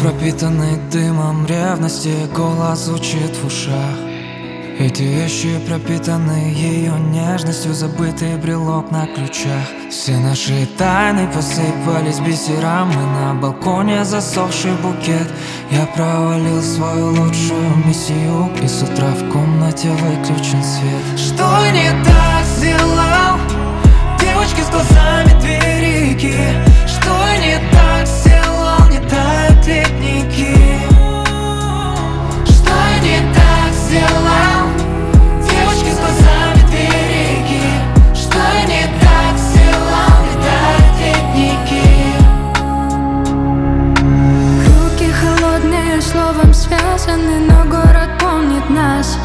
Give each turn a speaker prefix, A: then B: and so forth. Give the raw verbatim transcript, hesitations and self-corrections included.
A: пропитанный дымом ревности, голос звучит в ушах. Эти вещи пропитаны ее нежностью, забытый брелок на ключах. Все наши тайны посыпались бисером, и на балконе засохший букет. Я провалил свою лучшую миссию, и с утра в комнате выключен свет. Что не так сделал девочки с глазами две реки? Что не так сделал, не тают ледники? Что не так сделал девочки с глазами две реки? Что не так сделал, не тают ледники?
B: Руки холодные, словом связаны, но город помнит нас.